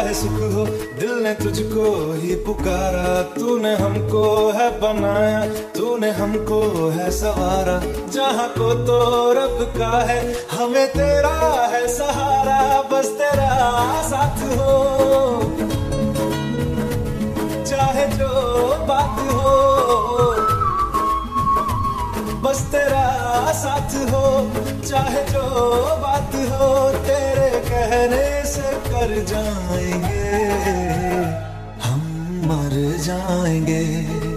चाहे सुख हो दिल ने तुझको ही पुकारा, तूने हमको है बनाया, तूने हमको है सवारा, जहाँ को तो रब का है, हमें तेरा है सहारा, बस तेरा साथ हो चाहे जो बात हो, बस तेरा साथ हो चाहे जो बात हो, तेरे कहने से कर जाएंगे हम मर जाएंगे।